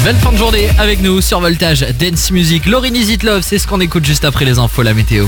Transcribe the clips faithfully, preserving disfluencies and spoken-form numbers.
Belle fin de journée avec nous sur Voltage Dance Music. Lauryn Is It Love, c'est ce qu'on écoute juste après les infos, la météo.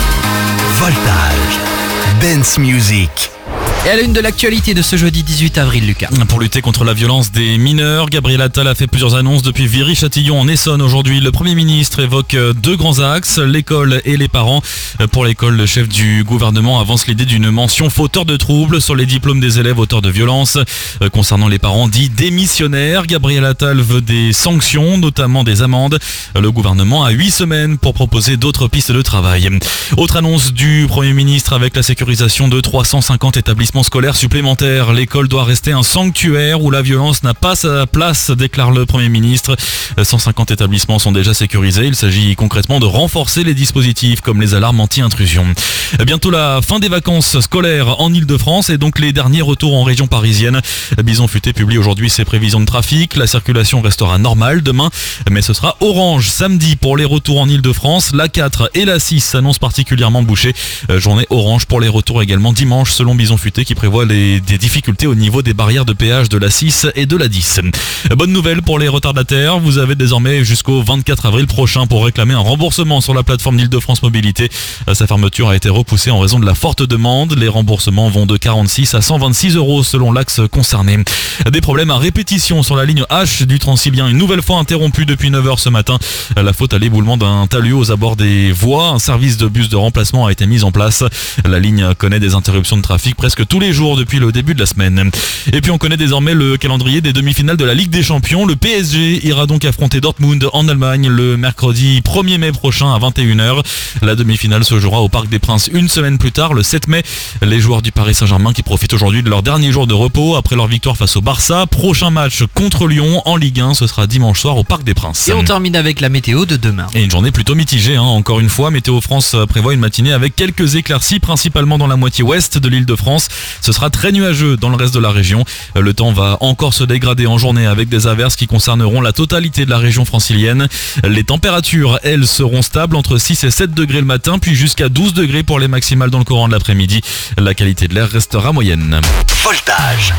Voltage Dance Music. Et à la une de l'actualité de ce jeudi dix-huit avril, Lucas. Pour lutter contre la violence des mineurs, Gabriel Attal a fait plusieurs annonces depuis Viry-Châtillon en Essonne. Aujourd'hui, le Premier ministre évoque deux grands axes, l'école et les parents. Pour l'école, le chef du gouvernement avance l'idée d'une mention fauteur de troubles sur les diplômes des élèves auteurs de violences. Concernant les parents dits démissionnaires, Gabriel Attal veut des sanctions, notamment des amendes. Le gouvernement a huit semaines pour proposer d'autres pistes de travail. Autre annonce du Premier ministre avec la sécurisation de trois cent cinquante établissements scolaires supplémentaires. L'école doit rester un sanctuaire où la violence n'a pas sa place, déclare le Premier ministre. cent cinquante établissements sont déjà sécurisés. Il s'agit concrètement de renforcer les dispositifs comme les alarmes anti-intrusion. Bientôt la fin des vacances scolaires en Ile-de-France et donc les derniers retours en région parisienne. Bison Futé publie aujourd'hui ses prévisions de trafic. La circulation restera normale demain, mais ce sera orange samedi pour les retours en Ile-de-France. La quatre et la six s'annoncent particulièrement bouchées. Journée orange pour les retours également dimanche selon Bison Futé qui prévoit les, des difficultés au niveau des barrières de péage de la six et de la dix. Bonne nouvelle pour les retardataires, vous avez désormais jusqu'au vingt-quatre avril prochain pour réclamer un remboursement sur la plateforme d'Île-de-France Mobilité. Sa fermeture a été repoussée en raison de la forte demande. Les remboursements vont de quarante-six à cent vingt-six euros selon l'axe concerné. Des problèmes à répétition sur la ligne H du Transilien, une nouvelle fois interrompue depuis neuf heures ce matin. La faute à l'éboulement d'un talus aux abords des voies. Un service de bus de remplacement a été mis en place. La ligne connaît des interruptions de trafic presque tous les jours depuis le début de la semaine. Et puis on connaît désormais le calendrier des demi-finales de la Ligue des Champions. Le P S G ira donc affronter Dortmund en Allemagne le mercredi premier mai prochain à vingt et une heures. La demi-finale se jouera au Parc des Princes une semaine plus tard, le sept mai. Les joueurs du Paris Saint-Germain qui profitent aujourd'hui de leur dernier jour de repos après leur victoire face au Barça. Prochain match contre Lyon en Ligue un, ce sera dimanche soir au Parc des Princes. Et on termine avec la météo de demain. Et une journée plutôt mitigée, hein. Encore une fois, Météo France prévoit une matinée avec quelques éclaircies, principalement dans la moitié ouest de l'île de France. Ce sera très nuageux dans le reste de la région. Le temps va encore se dégrader en journée avec des averses qui concerneront la totalité de la région francilienne. Les températures, elles, seront stables entre six et sept degrés le matin, puis jusqu'à douze degrés pour les maximales dans le courant de l'après-midi. La qualité de l'air restera moyenne. Voltage.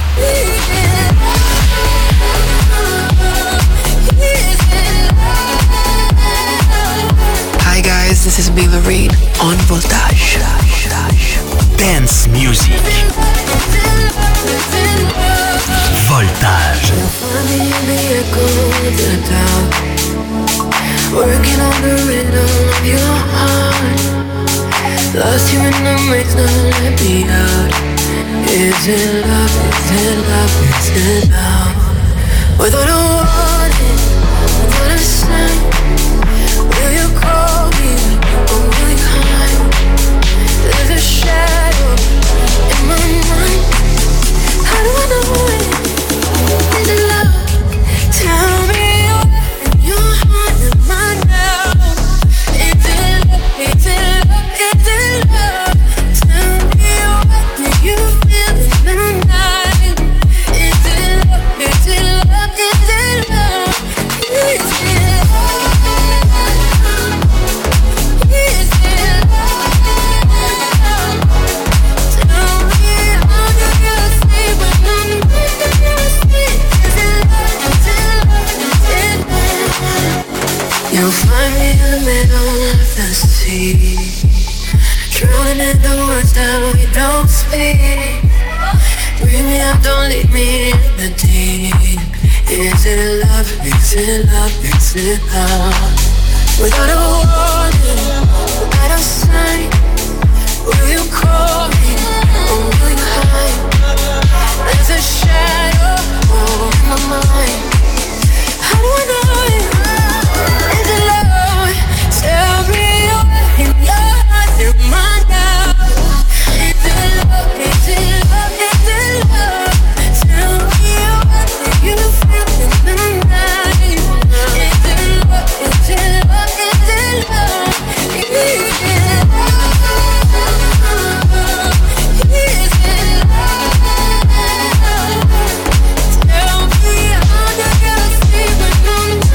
Hi guys, this is Bella Reed on Voltage. Dance Music. Voltage. Working on the rhythm of your heart. Lost you in the maze, now let me out. Is it love, is it love, is it love? Without a warning, without a sign, will you call me or will you hide? There's a shadow in my mind. How do I know it? Is it love? Tell me you're in your heart and mine now. Is it love? Is it love? Is it love? Tell me what do you feel in the night? Is it love? Is it love? Is it love? Is it love? Is it love? Tell me how do you sleep when I'm under your skin? Is it love? Is it love? Is it love? You'll find me in the middle of the sea, drowning in the words that we don't speak. Bring me up, don't leave me in the deep. Is it love? Is it love? Is it love? Without a warning, without a sign, will you call me or will you hide? There's a shadow over my mind. How do I know it? Is it love? Tell me you're in your heart, in mine now. Is it love? Is it love? Is it love? Tell me what do you feel in the night? Is it love? Is it love? Is it love? Is it love? Is it love? Tell me how do you feel when I'm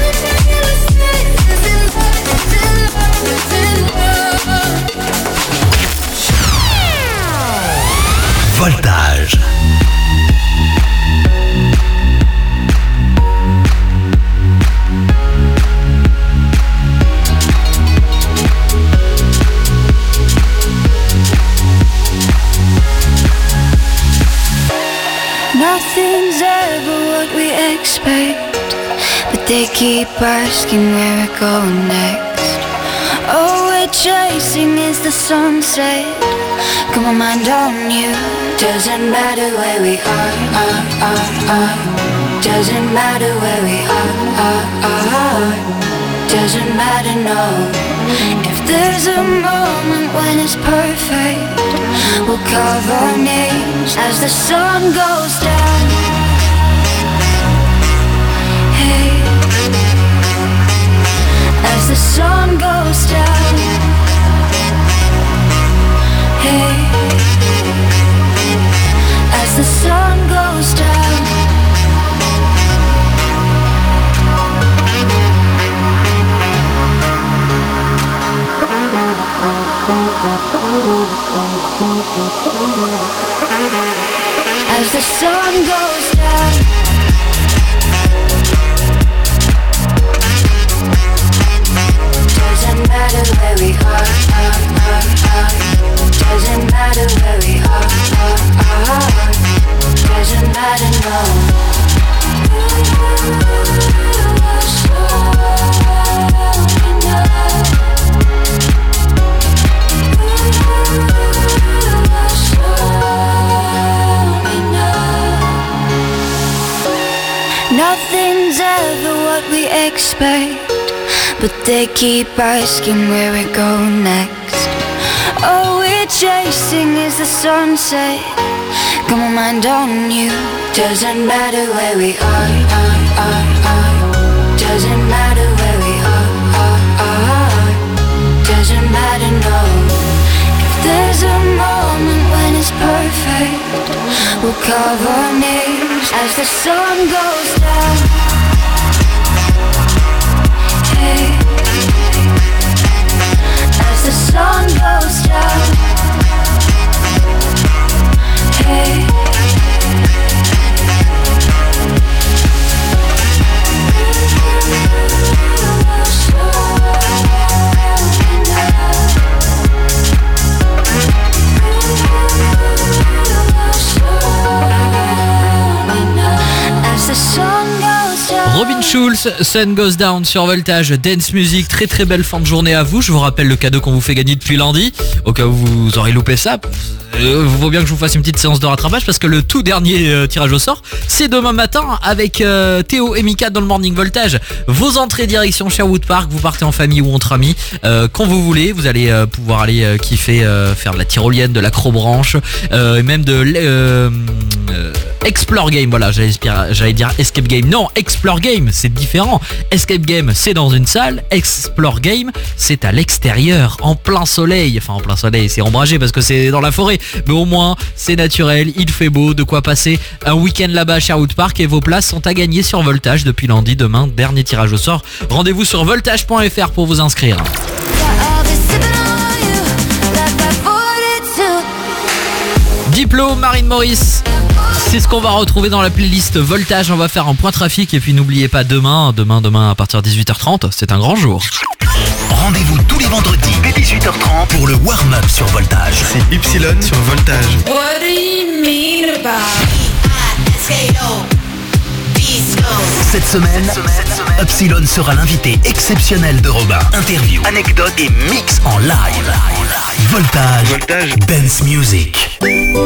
they keep asking where we're going next. All we're chasing is the sunset. Got my mind on you. Doesn't matter where we are, are, are, are. Doesn't matter where we are, are, are. Doesn't matter, no. If there's a moment when it's perfect, we'll carve our names as the sun goes down. Hey, as the sun goes down. Hey, as the sun goes down. As the sun goes down. Doesn't matter where we are, are, are, are. Doesn't matter where we are, are, are. Doesn't matter, no. Nothing's ever what we expect, but they keep asking where we're going next. All we're chasing is the sunset. Got my mind on you. Doesn't matter where we are, are, are, are. Doesn't matter where we are, are, are. Doesn't matter, no. If there's a moment when it's perfect, we'll carve our names as the sun goes down. Hey, as the sun goes down. Hey, as the sun goes down. Robin Schulz, Sun Goes Down sur Voltage, Dance Music, très très belle fin de journée à vous. Je vous rappelle le cadeau qu'on vous fait gagner depuis lundi, au cas où vous aurez loupé ça. Il vaut bien que je vous fasse une petite séance de rattrapage parce que le tout dernier euh, tirage au sort, c'est demain matin avec euh, Théo et Mika dans le Morning Voltage. Vos entrées direction Sherwood Park, vous partez en famille ou entre amis, euh, quand vous voulez, vous allez euh, pouvoir aller euh, kiffer, euh, faire de la tyrolienne, de l'acrobranche, euh, et même de euh, euh, Explore Game, voilà, j'allais, j'allais dire Escape Game. Non, Explore Game, c'est différent. Escape Game, c'est dans une salle. Explore Game, c'est à l'extérieur, en plein soleil. Enfin, en plein soleil, c'est ombragé parce que c'est dans la forêt. Mais au moins, c'est naturel, il fait beau, de quoi passer un week-end là-bas à Sherwood Park. Et vos places sont à gagner sur Voltage depuis lundi. Demain, dernier tirage au sort. Rendez-vous sur voltage point f r pour vous inscrire. Diplo, Marine Maurice. C'est ce qu'on va retrouver dans la playlist Voltage. On va faire un point trafic et puis n'oubliez pas demain, demain, demain à partir de dix-huit heures trente, c'est un grand jour. Rendez-vous tous les vendredis dès dix-huit heures trente pour le warm-up sur Voltage. C'est Y sur Voltage. What do you mean about Cette semaine, Epsilon sera l'invité exceptionnel de Robin. Interview, anecdotes et mix en live. Voltage, Voltage. Dance Music.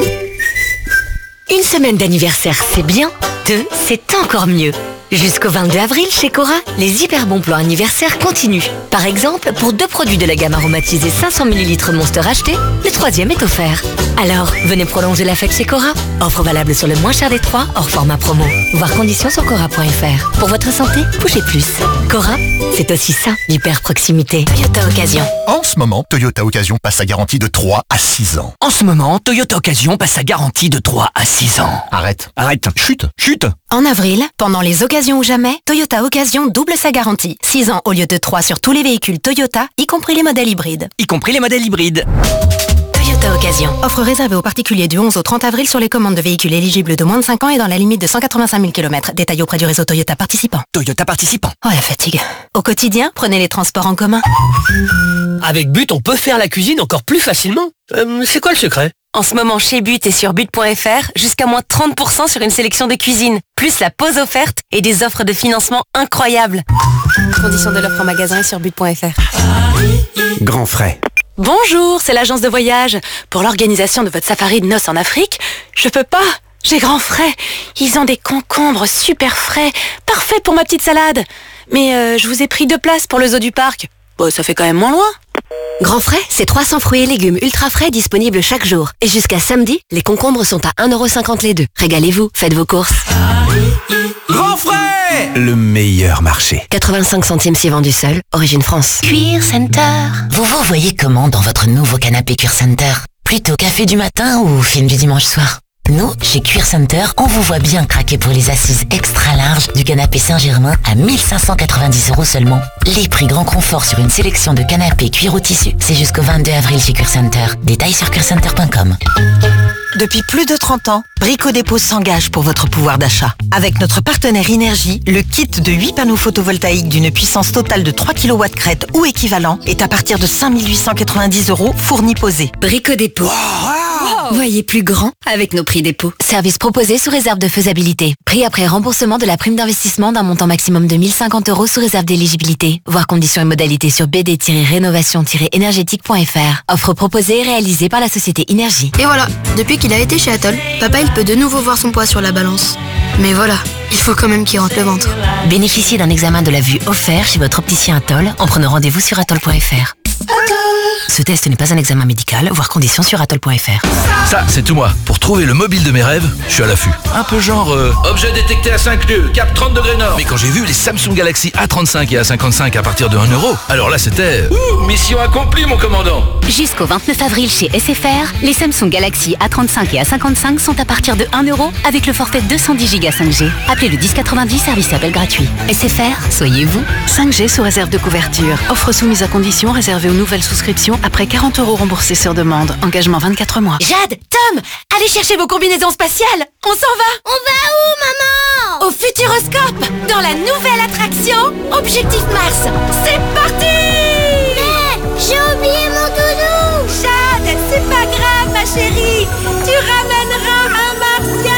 Une semaine d'anniversaire, c'est bien. Deux, c'est encore mieux. Jusqu'au vingt-deux avril, chez Cora, les hyper bons plans anniversaires continuent. Par exemple, pour deux produits de la gamme aromatisée cinq cents millilitres Monster achetés, le troisième est offert. Alors, venez prolonger la fête chez Cora. Offre valable sur le moins cher des trois, hors format promo. Voir conditions sur cora point f r. Pour votre santé, bougez plus. Cora, c'est aussi ça, l'hyper proximité. Toyota Occasion. En ce moment, Toyota Occasion passe sa garantie de trois à six ans. En ce moment, Toyota Occasion passe sa garantie de trois à six ans. Arrête. Arrête, chute, chute. En avril, pendant les occasions ou jamais, Toyota Occasion double sa garantie. six ans au lieu de trois sur tous les véhicules Toyota, y compris les modèles hybrides. Y compris les modèles hybrides. Toyota Occasion. Offre réservée aux particuliers du onze au trente avril sur les commandes de véhicules éligibles de moins de cinq ans et dans la limite de cent quatre-vingt-cinq mille kilomètres. Détail auprès du réseau Toyota participant. Toyota participant. Oh la fatigue. Au quotidien, prenez les transports en commun. Avec But, on peut faire la cuisine encore plus facilement. Euh, c'est quoi le secret ? En ce moment, chez But et sur but point f r, jusqu'à moins trente pour cent sur une sélection de cuisine, plus la pause offerte et des offres de financement incroyables. Conditions de l'offre en magasin et sur but point f r. Grand frais. Bonjour, c'est l'agence de voyage. Pour l'organisation de votre safari de noces en Afrique, je peux pas. J'ai grand frais. Ils ont des concombres super frais, parfaits pour ma petite salade. Mais euh, je vous ai pris deux places pour le zoo du parc. Bon, ça fait quand même moins loin. Grand frais, c'est trois cents fruits et légumes ultra frais disponibles chaque jour. Et jusqu'à samedi, les concombres sont à un euro cinquante les deux. Régalez-vous, faites vos courses. Grand frais, le meilleur marché. quatre-vingt-cinq centimes si vendu seul, origine France. Cuir Center. Vous vous voyez comment dans votre nouveau canapé Cuir Center? Plutôt café du matin ou film du dimanche soir? Nous, chez Cuir Center, on vous voit bien craquer pour les assises extra larges du canapé Saint-Germain à mille cinq cent quatre-vingt-dix euros seulement. Les prix grand confort sur une sélection de canapés cuir au tissu, c'est jusqu'au vingt-deux avril chez Cuir Center. Détails sur cuir center point com. Depuis plus de trente ans, Brico Dépôt s'engage pour votre pouvoir d'achat. Avec notre partenaire Énergie, le kit de huit panneaux photovoltaïques d'une puissance totale de trois kilowatts crête ou équivalent est à partir de cinq mille huit cent quatre-vingt-dix euros fourni posé. Brico Dépôt. Wow. Voyez plus grand avec nos prix dépôt. Service proposé sous réserve de faisabilité. Prix après remboursement de la prime d'investissement d'un montant maximum de mille cinquante euros sous réserve d'éligibilité. Voir conditions et modalités sur b d tiret rénovation tiret énergétique point f r. Offre proposée et réalisée par la société Énergie. Et voilà, depuis qu'il a été chez Atoll, papa il peut de nouveau voir son poids sur la balance. Mais voilà, il faut quand même qu'il rentre le ventre. Bénéficiez d'un examen de la vue offert chez votre opticien Atoll en prenant rendez-vous sur atoll point f r. Ce test n'est pas un examen médical, voire conditions sur atoll point f r. Ça, c'est tout moi. Pour trouver le mobile de mes rêves, je suis à l'affût. Un peu genre... Euh, objet détecté à cinq lieues, cap trente degrés nord. Mais quand j'ai vu les Samsung Galaxy A trente-cinq et A cinquante-cinq à partir de un euro, alors là c'était... Ouh, mission accomplie mon commandant. Jusqu'au vingt-neuf avril chez S F R, les Samsung Galaxy A trente-cinq et A cinquante-cinq sont à partir de un euro avec le forfait deux cent dix giga cinq G. Appelez le dix quatre-vingt-dix, service appel gratuit. S F R, soyez vous. cinq G sous réserve de couverture. Offre soumise à condition réservée aux nouvelles souscriptions après quarante euros remboursés sur demande. Engagement vingt-quatre mois. Jade, Tom, allez chercher vos combinaisons spatiales. On s'en va. On va où, maman? Au Futuroscope, dans la nouvelle attraction Objectif Mars. C'est parti. Mais j'ai oublié mon doudou. Jade, c'est pas grave ma chérie. Tu ramèneras un martien.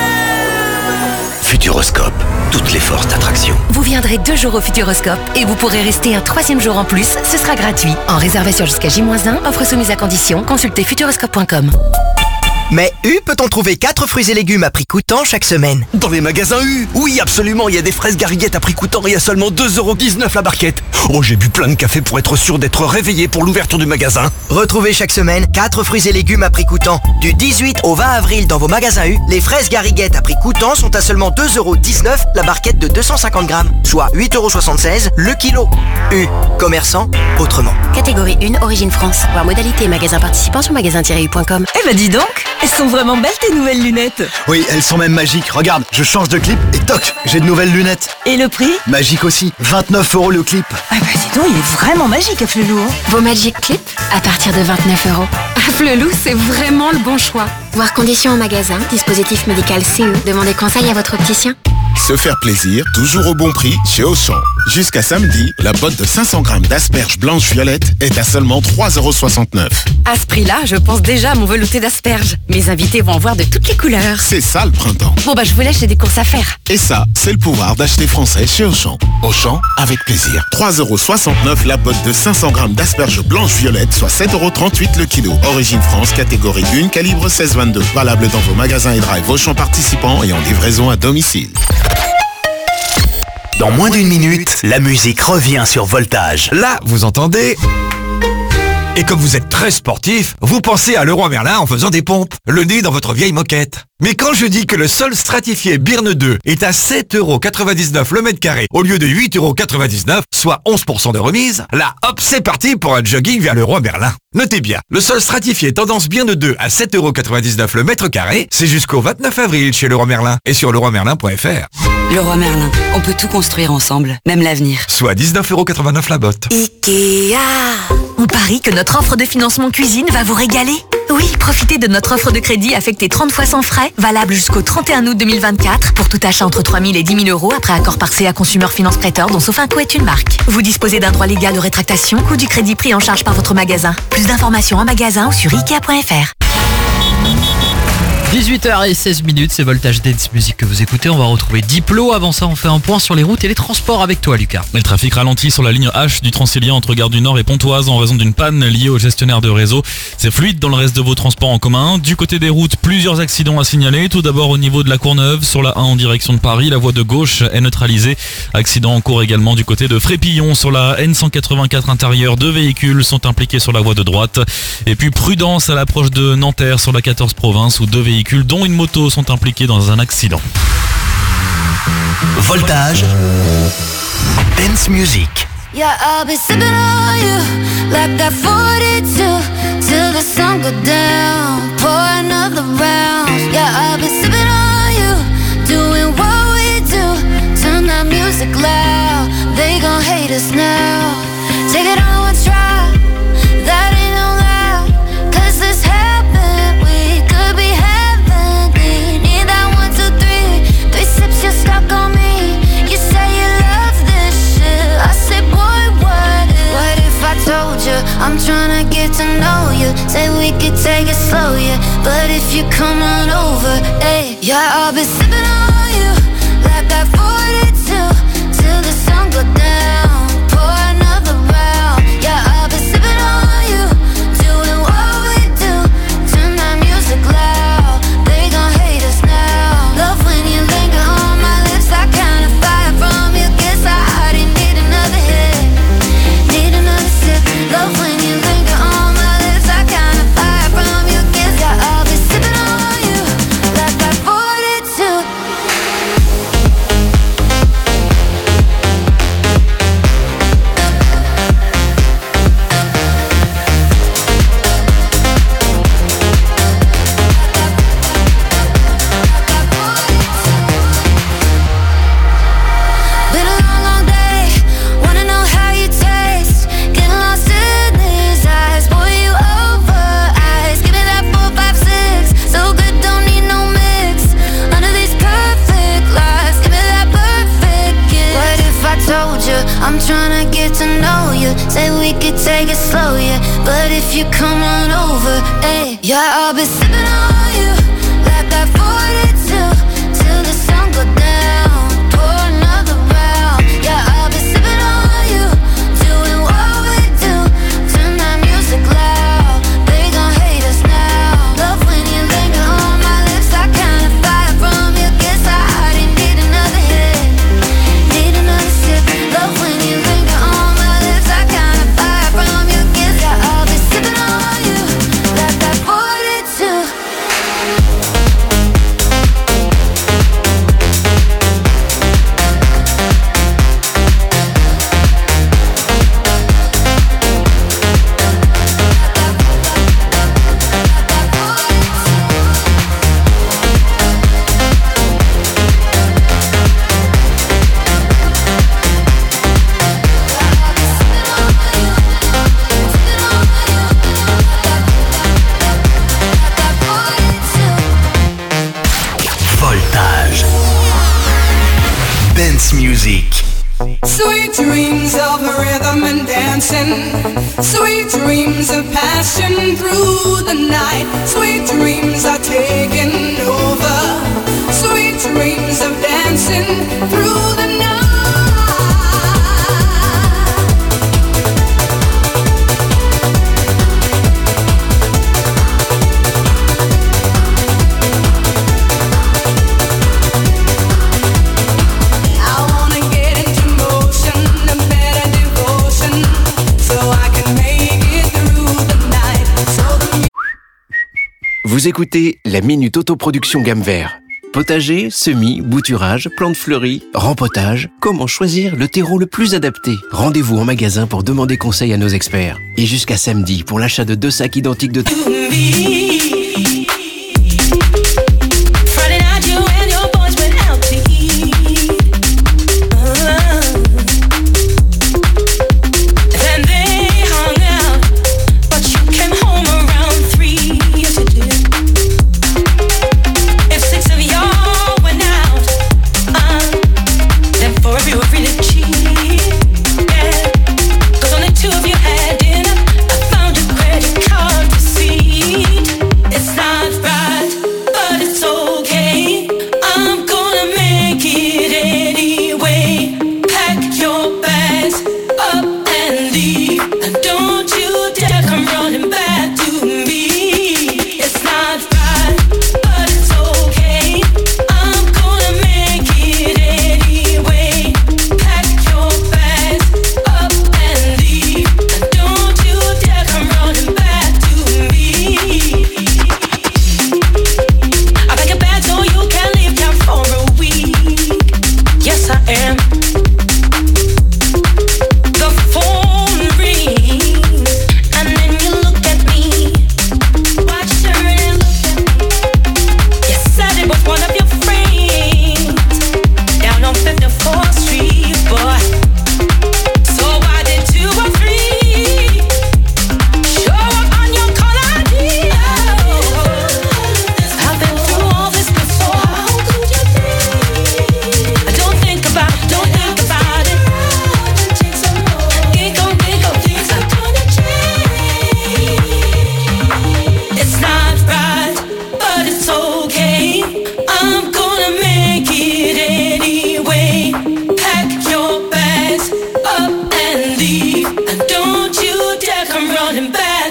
Futuroscope, toutes les forces d'attraction. Vous viendrez deux jours au Futuroscope et vous pourrez rester un troisième jour en plus, ce sera gratuit. En réservation jusqu'à J moins un, offre soumise à condition, consultez futuroscope point com. Mais U peut-on trouver quatre fruits et légumes à prix coûtant chaque semaine? Dans les magasins U. Oui, absolument, il y a des fraises gariguettes à prix coûtant et à seulement deux euros dix-neuf la barquette. Oh, j'ai bu plein de café pour être sûr d'être réveillé pour l'ouverture du magasin. Retrouvez chaque semaine quatre fruits et légumes à prix coûtant. Du dix-huit au vingt avril dans vos magasins U, les fraises gariguettes à prix coûtant sont à seulement deux euros dix-neuf la barquette de deux cent cinquante grammes, soit huit euros soixante-seize le kilo. U, commerçant autrement. Catégorie un, origine France. Voir modalité et magasin participant sur magasin tiret u point com. Eh bah dis donc, elles sont vraiment belles tes nouvelles lunettes. Oui, elles sont même magiques. Regarde, je change de clip et toc, j'ai de nouvelles lunettes. Et le prix? Magique aussi, vingt-neuf euros le clip. Ah bah dis donc, il est vraiment magique, Afflelou. Vos Magic Clip à partir de vingt-neuf euros. Afflelou, c'est vraiment le bon choix. Voir conditions en magasin, dispositif médical C E. Demandez conseil à votre opticien. Se faire plaisir, toujours au bon prix chez Auchan. Jusqu'à samedi, la botte de cinq cents grammes d'asperges blanches violettes est à seulement trois euros soixante-neuf. À ce prix-là, je pense déjà à mon velouté d'asperges. Mes invités vont en voir de toutes les couleurs. C'est ça le printemps. Bon bah je vous laisse, j'ai des courses à faire. Et ça, c'est le pouvoir d'acheter français chez Auchan. Auchan, avec plaisir. trois euros soixante-neuf la botte de cinq cents grammes d'asperges blanches violettes, soit sept euros trente-huit le kilo. Origine France, catégorie un, calibre seize vingt-deux. Valable dans vos magasins et drive Auchan participants et en livraison à domicile. Dans moins d'une minute, la musique revient sur Voltage. Là, vous entendez... Et comme vous êtes très sportif, vous pensez à Leroy Merlin en faisant des pompes, le nez dans votre vieille moquette. Mais quand je dis que le sol stratifié Birne deux est à sept euros quatre-vingt-dix-neuf le mètre carré au lieu de huit euros quatre-vingt-dix-neuf, soit onze pour cent de remise, là hop, c'est parti pour un jogging vers Leroy Merlin. Notez bien, le sol stratifié tendance Birne deux à sept euros quatre-vingt-dix-neuf le mètre carré, c'est jusqu'au vingt-neuf avril chez Leroy Merlin et sur leroy merlin point f r. Leroy Merlin, on peut tout construire ensemble, même l'avenir. Soit dix-neuf euros quatre-vingt-neuf la botte. Ikea. On parie que notre offre de financement cuisine va vous régaler. Oui, profitez de notre offre de crédit affectée trente fois sans frais, valable jusqu'au trente et un août deux mille vingt-quatre, pour tout achat entre trois mille et dix mille euros après accord par C A Consumer Finance Prêteur dont Sofinco est une marque. Vous disposez d'un droit légal de rétractation ou du crédit pris en charge par votre magasin. Plus d'informations en magasin ou sur ikea point f r. dix-huit heures seize minutes, c'est Voltage Dance Music que vous écoutez. On va retrouver Diplo. Avant ça, on fait un point sur les routes et les transports avec toi, Lucas. Le trafic ralentit sur la ligne H du Transilien entre Gare du Nord et Pontoise en raison d'une panne liée au gestionnaire de réseau. C'est fluide dans le reste de vos transports en commun. Du côté des routes, plusieurs accidents à signaler. Tout d'abord au niveau de la Courneuve, sur la un en direction de Paris, la voie de gauche est neutralisée. Accident en cours également du côté de Frépillon sur la N cent quatre-vingt-quatre intérieure. Deux véhicules sont impliqués sur la voie de droite. Et puis prudence à l'approche de Nanterre sur la quatorze province où deux véhicules dont une moto sont impliqués dans un accident. Voltage Dance Music. Yeah, I'll be sipping on you like that forty-two till the sun go down. Pour another round. Yeah, I'll be sipping on you, doing what we do. Turn that music loud. They gon' hate us now. Take it on one try. That ain't no lie. Cause this happened. We could be heavenly. Need that one, two, three. Three sips, you're stuck on me. You say you love this shit. I say, boy, what if? What if I told you I'm tryna get to know you? Say we could take it slow, yeah. But if you come on over, hey, yeah, I'll be sipping on you like that forty-two till the sun go down. Pour another round. Yeah, I'll be sipping on you, doing what we do. Turn that music loud. They gon' hate us now. Love when you linger on my lips. I kinda fire from you. Guess I already need another hit. Need another sip. Love when you linger on my lips. I kinda fire from you. Guess yeah, I'll be sipping on you like that forty-two. Been a long, long day. Wanna know how you taste. Getting lost in these eyes. Boy, you over eyes. Give me that four, five, six. So good, don't need no mix. Under these perfect lies. Give me that perfect kiss. What if I told you I'm tryna get to know you? Say we could take it slow, yeah. But if you come on over, hey, yeah, I'll be sipping on you like that forty-two till the sun go down. Pour another round. Yeah, I'll be sipping on you, doing what we do. Turn that music loud. They gon' hate us now. Love when you linger on my lips. I kinda fire from you. Guess I already need another hit. Need another sip. Love when you linger on my lips. I kinda fire from you. Guess yeah, I'll be sipping on you like that forty-two. Voltage Dance Music. Sweet dreams of rhythm and dancing. Sweet dreams of passion through the night. Sweet dreams are taking over. Sweet dreams of dancing through the night. I wanna get into motion, a better devotion, so I can make it through the night. So the Vous écoutez la Minute Autoproduction Gamme Vert. Potager, semis, bouturage, plantes fleuries, rempotage, comment choisir le terreau le plus adapté? Rendez-vous en magasin pour demander conseil à nos experts. Et jusqu'à samedi pour l'achat de deux sacs identiques de Friday night, you and your boys went out to eat. Uh, then they hung out, but you came home around three. Yes, you did. If six of y'all went out, uh, then four of you were really cheap. Yeah, 'cause only two of you had dinner. I found your credit card receipt.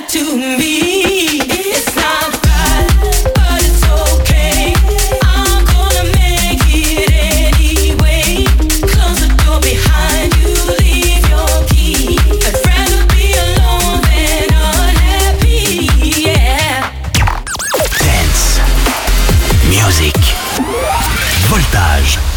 to me. It's not right, but it's okay. I'm gonna make it anyway. Close the door behind you, leave your key. I'd rather be alone than unhappy, yeah. Dance. Music. Voltage.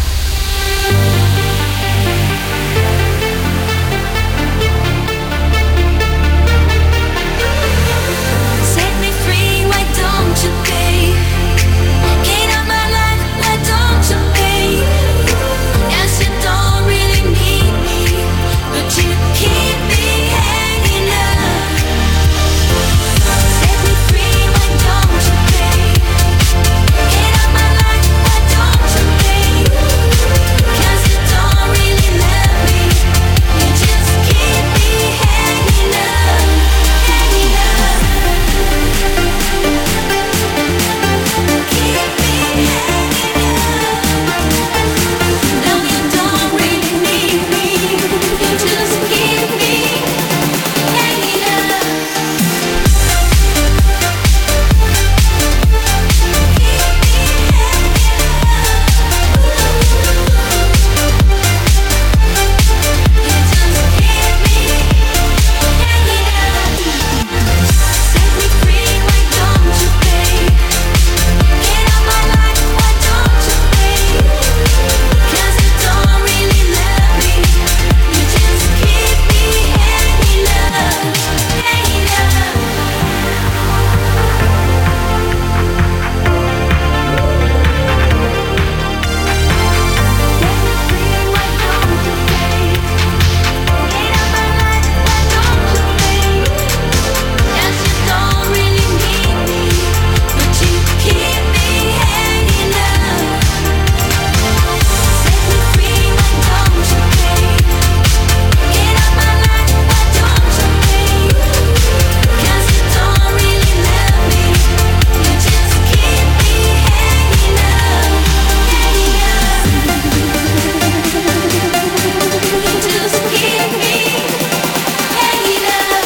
Set me free, why don't you, babe? Get out my life, why don't you, babe? Guess you don't really need me, but you keep me hanging up. Set me free, why don't you, babe? Get out my life, why don't you, babe? Guess you don't really love me, you just keep me hanging up, hanging up. No, you don't really need me. You just keep me hanging up. Set me free, why don't you, babe? Get out my life, why don't you, babe? 'Cause you don't really love me. You just keep me hanging up, hanging up. Yes, you don't really need me, but you keep me hanging up. Set me free, why don't you, babe? Get out my life, why don't you, babe? 'Cause you don't really love me, you just keep me hanging up, hanging up. You just keep me hanging up.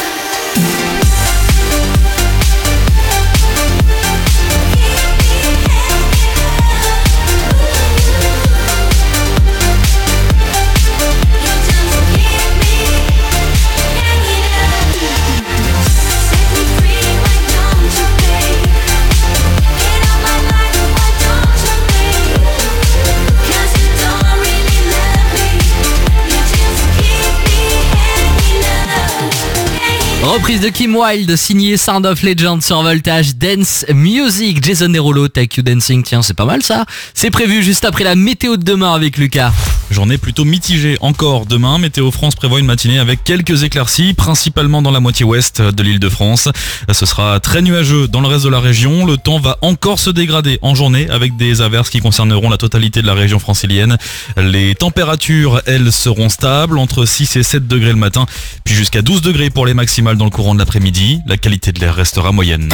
Reprise de Kim Wilde, signée Sound of Legend sur Voltage Dance Music. Jason Derulo, Take You Dancing, tiens c'est pas mal ça. C'est prévu juste après la météo de demain avec Lucas. Journée plutôt mitigée encore demain. Météo France prévoit une matinée avec quelques éclaircies, principalement dans la moitié ouest de l'île de France. Ce sera très nuageux dans le reste de la région. Le temps va encore se dégrader en journée avec des averses qui concerneront la totalité de la région francilienne. Les températures, elles, seront stables, entre six et sept degrés le matin, puis jusqu'à douze degrés pour les maximales dans le courant de l'après-midi. La qualité de l'air restera moyenne.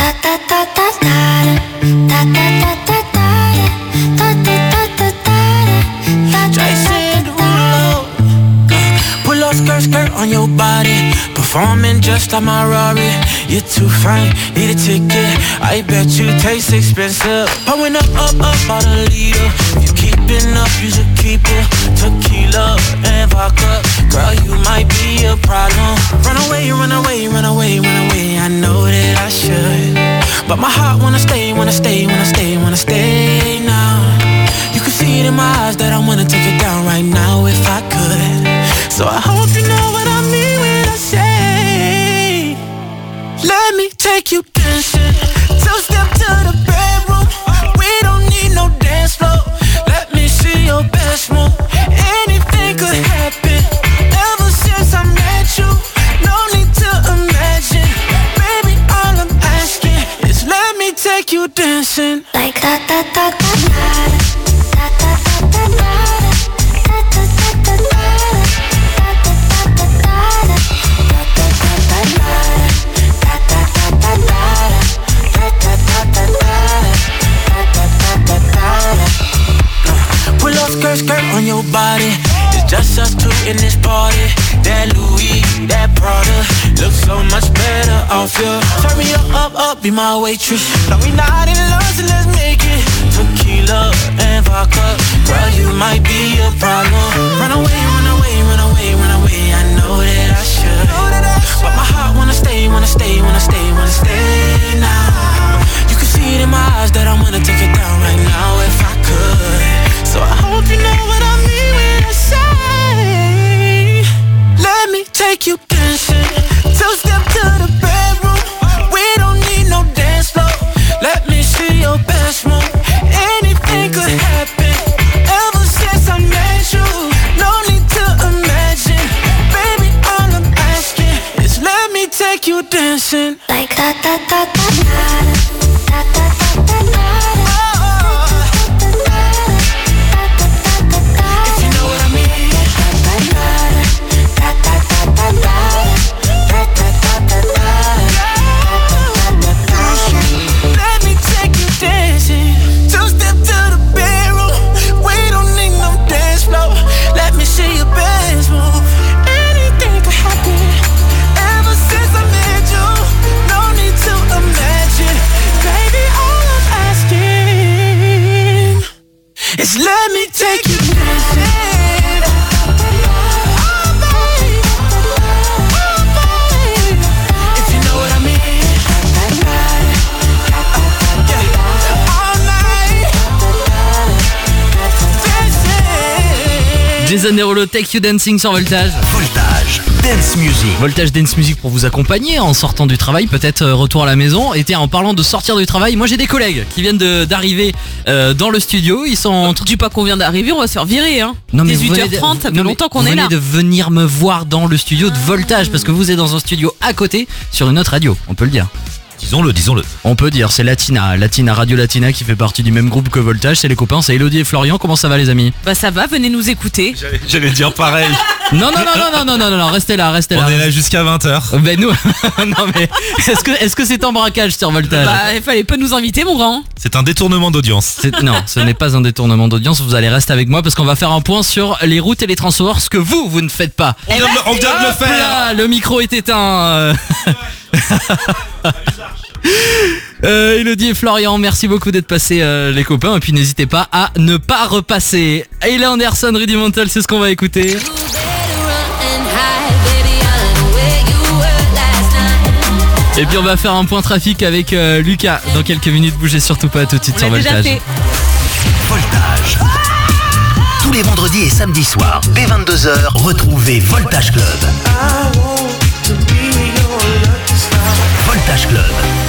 Jason Derulo, pull up skirt, skirt on your body, performing just like my Rari. You're too fine, need a ticket. I bet you taste expensive. Pouring up, up, up, all the leader. If you keeping up, you should keep it. Tequila and vodka, girl, you might be a problem. Run away, run away, run away, run away. I know that I should, but my heart wanna stay, wanna stay, wanna stay, wanna stay now. You can see it in my eyes that I wanna take it down right now if I could. So I hope you know what I mean when I say, let me take you dancing. Two step to the bedroom. We don't need no dance floor. Let me see your best move. Anything could happen. Ever since I met you, no need to imagine. Baby, all I'm asking is let me take you dancing. Like da da da da da. Pull up skirt, skirt on your body. It's just us two in this party. That Louis, that Prada looks so much better off you. Turn me up, up, up, be my waitress. No, we not in love, so let's make it tequila and vodka. Girl, you might be a problem. Run away, run away, run away, run away. I know that I should, but my heart wanna stay, wanna stay, wanna stay, wanna stay now. You can see it in my eyes that I wanna take it down right now if I could. So I hope you know what I mean when I say, let me take you dancing. Two step to the bedroom. We don't need no dance floor. Let me see your best move. Anything could happen. Ever since I met you, no need to imagine. Baby, all I'm asking is let me take you dancing. Like da da da da da da da da da da. If you know what I mean. Da da da da da da da da da. Let me take you dancing. Two step to the bedroom. We don't need no dance floor. Let me see your best move. Anything could happen. Ever since I met you, no need to imagine. Baby, all I'm asking is let me take you dancing. Oh, baby. Oh, baby. If you know what I mean. All night. Dancing. Jason Derulo, Take You Dancing sur Voltage. Voltage, Dance Music. Voltage Dance Music pour vous accompagner en sortant du travail, peut-être euh, retour à la maison. Et tiens, en parlant de sortir du travail, moi j'ai des collègues qui viennent de- d'arriver euh, dans le studio. Ils sont. Tu dis pas qu'on vient d'arriver, on va se faire virer, hein. Non, mais vous dix-huit venez heures de- trente, ça fait non, mais longtemps qu'on vous est là. venez de venir me voir dans le studio de Voltage parce que vous êtes dans un studio à côté sur une autre radio, on peut le dire. Disons-le, disons-le. On peut dire, c'est Latina, Latina, Radio Latina qui fait partie du même groupe que Voltage, c'est les copains, c'est Elodie et Florian. Comment ça va les amis? Bah ça va, venez nous écouter. J'allais dire pareil. Non, non, non, non, non, non, non, non, non, restez là, restez là. On est là jusqu'à vingt heures. Ben nous, non mais, est-ce que est-ce que c'est en braquage sur Voltage? Bah il fallait pas nous inviter mon grand. C'est un détournement d'audience. C'est- Non, ce n'est pas un détournement d'audience, vous allez rester avec moi parce qu'on va faire un point sur les routes et les transports, ce que vous, vous ne faites pas. On vient de le- on vient de le Hop faire. là, le micro est éteint. euh. Euh, Elodie et Florian, merci beaucoup d'être passés euh, les copains et puis n'hésitez pas à ne pas repasser. Ayla Anderson, Rudimental, c'est ce qu'on va écouter. Et puis on va faire un point trafic avec euh, Lucas dans quelques minutes. Bougez surtout pas, tout de suite sur Voltage. Voltage. Tous les vendredis et samedis soirs, dès vingt-deux heures, retrouvez Voltage Club. Voltage Club.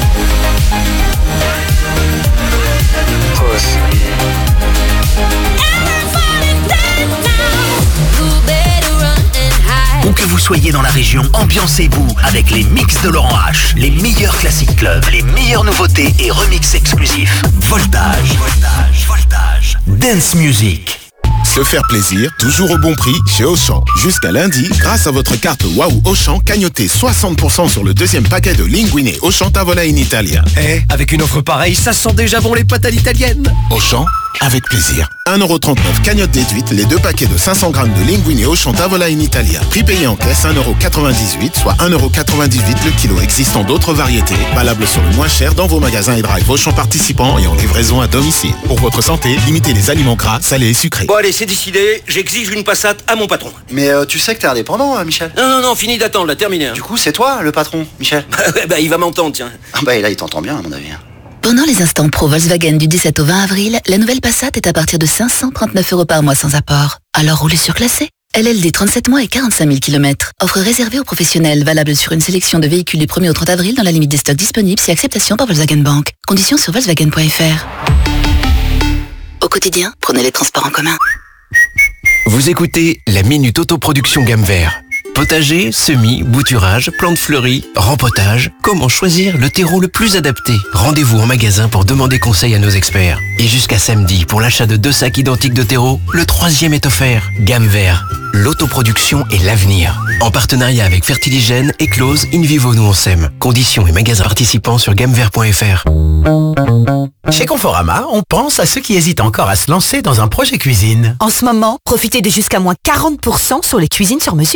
Où que vous soyez dans la région, ambiancez-vous avec les mix de Laurent H, les meilleurs classiques clubs, les meilleures nouveautés et remix exclusifs. Voltage, Voltage, Voltage. Dance Music. Se faire plaisir, toujours au bon prix, chez Auchan. Jusqu'à lundi, grâce à votre carte Waouh Auchan, cagnotez soixante pour cent sur le deuxième paquet de Linguine Auchan Tavola in Italia. Eh, avec une offre pareille, ça sent déjà bon les pâtes à l'italienne. Auchan, avec plaisir. un euro trente-neuf cagnotte déduite, les deux paquets de cinq cents grammes de Linguine Auchan Tavola in Italia. Prix payé en caisse un euro quatre-vingt-dix-huit, soit un euro quatre-vingt-dix-huit le kilo. Existant d'autres variétés, valables sur le moins cher dans vos magasins et drive Auchan participants et en livraison à domicile. Pour votre santé, limitez les aliments gras, salés et sucrés. Bon allez, c'est décidé, j'exige une Passat à mon patron. Mais euh, tu sais que t'es indépendant, hein, Michel. Non, non, non, fini d'attendre, là, terminé. hein. Du coup, c'est toi, le patron, Michel. Ouais, bah il va m'entendre, tiens. Ah bah et là, il t'entend bien, à mon avis. hein. Pendant les instants pro Volkswagen du dix-sept au vingt avril, la nouvelle Passat est à partir de cinq cent trente-neuf euros par mois sans apport. Alors roulez surclassé. L L D trente-sept mois et quarante-cinq mille kilomètres. Offre réservée aux professionnels, valable sur une sélection de véhicules du premier au trente avril dans la limite des stocks disponibles si acceptation par Volkswagen Bank. Conditions sur volkswagen point f r. Au quotidien, prenez les transports en commun. Vous écoutez la Minute Autoproduction Gamme Vert. Potager, semis, bouturage, plantes fleuries, rempotage, comment choisir le terreau le plus adapté? Rendez-vous en magasin pour demander conseil à nos experts. Et jusqu'à samedi, pour l'achat de deux sacs identiques de terreau, le troisième est offert. Gamme Vert, l'autoproduction et l'avenir. En partenariat avec Fertiligène, Eclose, Invivo, nous on s'aime. Conditions et magasins participants sur gamme vert point f r. Chez Conforama, on pense à ceux qui hésitent encore à se lancer dans un projet cuisine. En ce moment, profitez de jusqu'à moins quarante pour cent sur les cuisines sur mesure. Et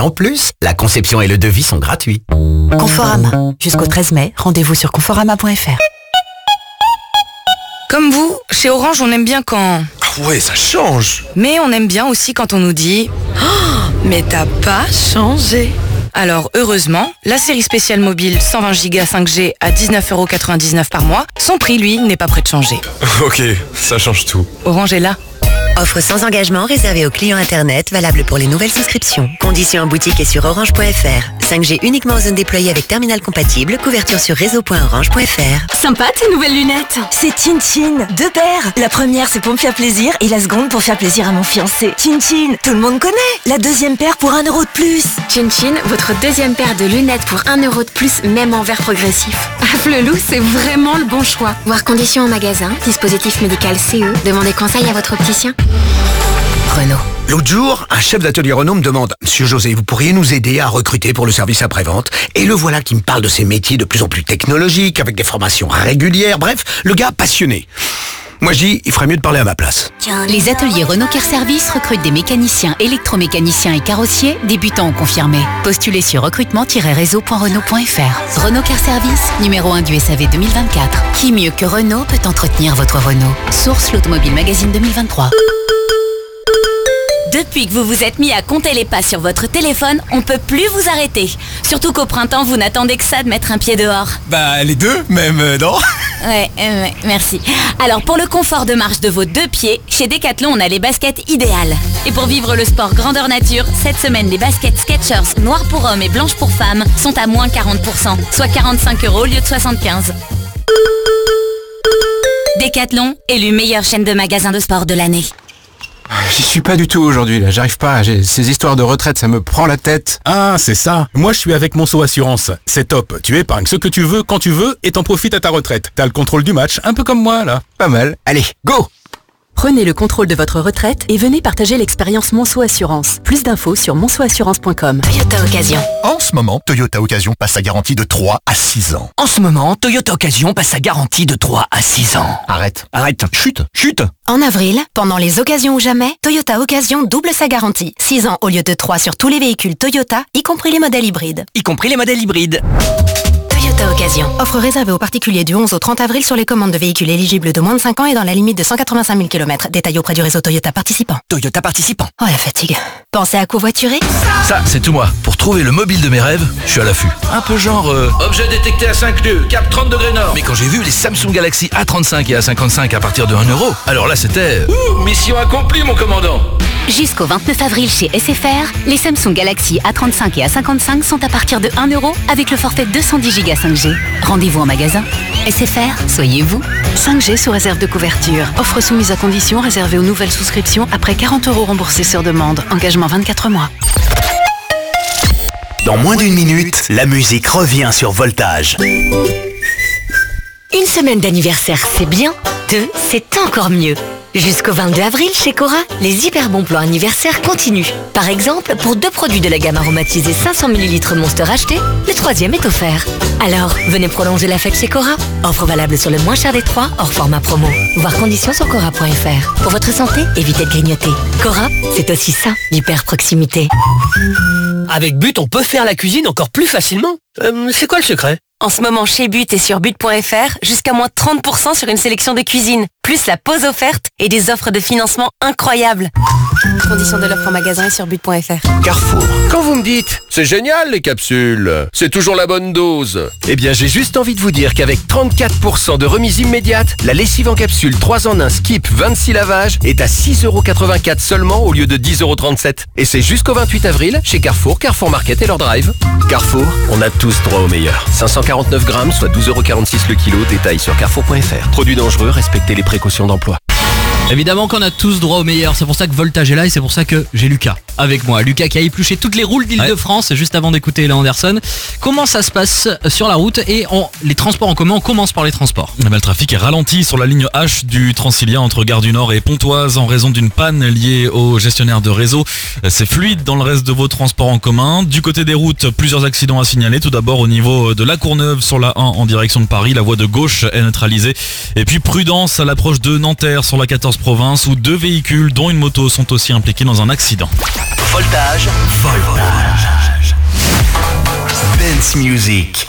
en plus, la conception et le devis sont gratuits. Conforama. Jusqu'au treize mai, rendez-vous sur conforama point f r. Comme vous, chez Orange, on aime bien quand... Ah ouais, ça change. Mais on aime bien aussi quand on nous dit oh, mais t'as pas changé. Alors heureusement, la série spéciale mobile cent vingt giga cinq G à dix-neuf euros quatre-vingt-dix-neuf par mois, son prix lui n'est pas prêt de changer. Ok, ça change tout. Orange est là. Offre sans engagement réservée aux clients internet, valable pour les nouvelles souscriptions. Conditions en boutique et sur orange point f r. cinq G uniquement en zone déployée avec terminal compatible. Couverture sur réseau point orange point f r. Sympa tes nouvelles lunettes. C'est Chin Chin, deux paires. La première c'est pour me faire plaisir et la seconde pour faire plaisir à mon fiancé. Chin Chin, tout le monde connaît. La deuxième paire pour un euro de plus. Chin Chin, votre deuxième paire de lunettes pour un euro de plus, même en verre progressif. À Flelou, c'est vraiment le bon choix. Voir conditions en magasin, dispositif médical C E, demandez conseil à votre opticien. Renault. L'autre jour, un chef d'atelier Renault me demande « Monsieur José, vous pourriez nous aider à recruter pour le service après-vente ?» Et le voilà qui me parle de ces métiers de plus en plus technologiques, avec des formations régulières, bref, le gars passionné. Moi je dis, il ferait mieux de parler à ma place. Les ateliers Renault Car Service recrutent des mécaniciens, électromécaniciens et carrossiers, débutants ou confirmés. Postulez sur recrutement tiret réseau point renault point f r. Renault Car Service, numéro un du S A V deux mille vingt-quatre. Qui mieux que Renault peut entretenir votre Renault? Source l'Automobile Magazine deux mille vingt-trois. Depuis que vous vous êtes mis à compter les pas sur votre téléphone, on peut plus vous arrêter. Surtout qu'au printemps, vous n'attendez que ça de mettre un pied dehors. Bah les deux, même, euh, non? Ouais, euh, ouais, merci. Alors pour le confort de marche de vos deux pieds, chez Decathlon, on a les baskets idéales. Et pour vivre le sport grandeur nature, cette semaine, les baskets Skechers noires pour hommes et blanches pour femmes sont à moins quarante pour cent, soit quarante-cinq euros au lieu de soixante-quinze. Decathlon, élu meilleure chaîne de magasins de sport de l'année. J'y suis pas du tout aujourd'hui, là, j'arrive pas, j'ai ces histoires de retraite, ça me prend la tête. Ah, c'est ça. Moi, je suis avec Monceau Assurance. C'est top. Tu épargnes ce que tu veux, quand tu veux, et t'en profites à ta retraite. T'as le contrôle du match, un peu comme moi, là. Pas mal. Allez, go! Prenez le contrôle de votre retraite et venez partager l'expérience Monceau Assurance. Plus d'infos sur monceau assurance point com. Toyota Occasion. En ce moment, Toyota Occasion passe sa garantie de trois à six ans. En ce moment, Toyota Occasion passe sa garantie de trois à six ans. Arrête. Arrête, chute, chute. En avril, pendant les occasions ou jamais, Toyota Occasion double sa garantie. six ans au lieu de trois sur tous les véhicules Toyota, y compris les modèles hybrides. Y compris les modèles hybrides. Toyota Occasion. Offre réservée aux particuliers du onze au trente avril sur les commandes de véhicules éligibles de moins de cinq ans et dans la limite de cent quatre-vingt-cinq mille kilomètres. Détail auprès du réseau Toyota participant. Toyota participant. Oh la fatigue. Pensez à covoiturer? Ça, c'est tout moi. Pour trouver le mobile de mes rêves, je suis à l'affût. Un peu genre... Euh, objet détecté à cinq lieues, cap trente degrés nord. Mais quand j'ai vu les Samsung Galaxy A trente-cinq et A cinquante-cinq à partir de un euro, alors là c'était... Ouh, mission accomplie mon commandant. Jusqu'au vingt-neuf avril chez S F R, les Samsung Galaxy A trente-cinq et A cinquante-cinq sont à partir de un euro avec le forfait deux cent dix giga cinq G. Rendez-vous en magasin. S F R, soyez vous. cinq G sous réserve de couverture. Offre soumise à condition réservée aux nouvelles souscriptions après quarante euros remboursés sur demande. Engagement vingt-quatre mois. Dans moins d'une minute, la musique revient sur Voltage. Une semaine d'anniversaire, c'est bien. Deux, c'est encore mieux. Jusqu'au vingt-deux avril, chez Cora, les hyper bons plans anniversaires continuent. Par exemple, pour deux produits de la gamme aromatisée cinq cents millilitres Monster achetés, le troisième est offert. Alors, venez prolonger la fête chez Cora. Offre valable sur le moins cher des trois, hors format promo. Voir conditions sur cora point f r. Pour votre santé, évitez de grignoter. Cora, c'est aussi ça, l'hyper proximité. Avec But, on peut faire la cuisine encore plus facilement. Euh, c'est quoi le secret? En ce moment, chez But et sur but point f r, jusqu'à moins trente pour cent sur une sélection de cuisine, plus la pause offerte et des offres de financement incroyables. Conditions de l'offre en magasin et sur but point f r. Carrefour. Quand vous me dites, c'est génial les capsules, c'est toujours la bonne dose. Eh bien, j'ai juste envie de vous dire qu'avec trente-quatre pour cent de remise immédiate, la lessive en capsule trois en un Skip vingt-six lavages est à six euros quatre-vingt-quatre seulement au lieu de dix euros trente-sept. Et c'est jusqu'au vingt-huit avril chez Carrefour, Carrefour Market et leur drive. Carrefour, on a tous droit au meilleur. cinq cent quarante-neuf grammes, soit douze euros quarante-six le kilo, détail sur carrefour point f r. Produits dangereux, respectez les précautions d'emploi. Évidemment qu'on a tous droit au meilleur, c'est pour ça que Voltage est là et c'est pour ça que j'ai Lucas avec moi. Lucas qui a épluché toutes les routes d'Île-de-France juste avant d'écouter Hélène Anderson. Comment ça se passe sur la route et en, les transports en commun? On commence par les transports. Eh ben, le trafic est ralenti sur la ligne H du Transilien entre Gare du Nord et Pontoise en raison d'une panne liée au gestionnaire de réseau. C'est fluide dans le reste de vos transports en commun. Du côté des routes, plusieurs accidents à signaler. Tout d'abord au niveau de la Courneuve sur la un en direction de Paris. La voie de gauche est neutralisée. Et puis prudence à l'approche de Nanterre sur la quatorze province où deux véhicules dont une moto sont aussi impliqués dans un accident. Voltage, Voltage. Dance Music.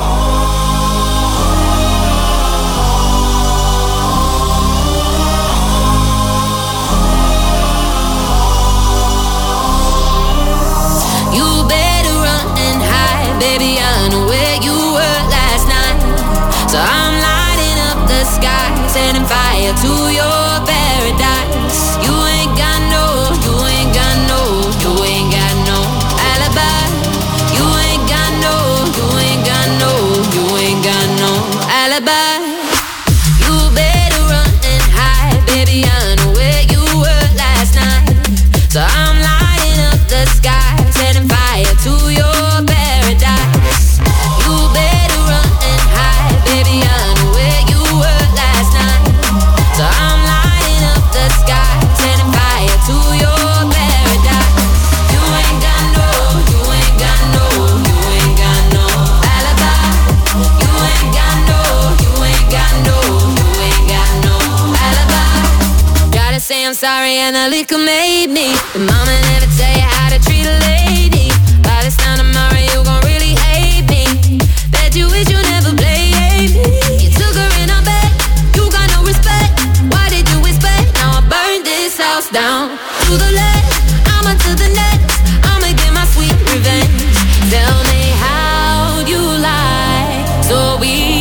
Baby, I know where you were last night. So I'm lighting up the sky, setting fire to your paradise. You ain't got no, you ain't got no, you ain't got no alibi. You ain't got no, you ain't got no, you ain't got no alibi. You better run and hide, baby, I know where you were last night. So I'm lighting up the sky, setting fire to your paradise. You better run and hide, baby, I know where you were last night. So I'm lighting up the sky, setting fire to your paradise. You ain't got no, you ain't got no, you ain't got no alibi. You ain't got no, you ain't got no, you ain't got no alibi. Gotta say I'm sorry and the liquor made me. The mama never tell you how to treat a lady. By this time tomorrow you gon' really hate me. Bet you wish you never played me. You took her in a bed, you got no respect. Why did you expect? Now I burned this house down. To the left, I'ma to the next. I'ma get my sweet revenge. Tell me how you lie so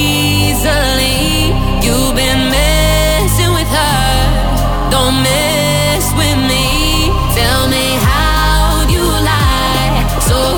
easily. You've been messing with her, don't mess with me. Tell me how you lie so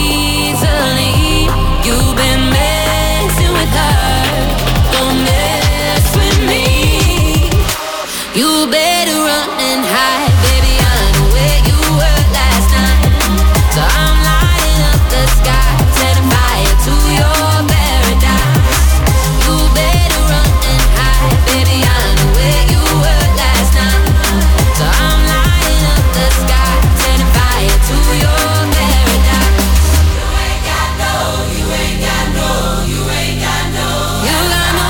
easily. You've been messing with her, don't mess with me. You better run and hide, baby, I know where you were last night. So I'm lighting up the sky, setting fire to your paradise. You better run and hide, baby, I know where you were last night. So I'm lighting up the sky, setting fire to your paradise. You ain't got no, you ain't got no, you ain't got no. You got no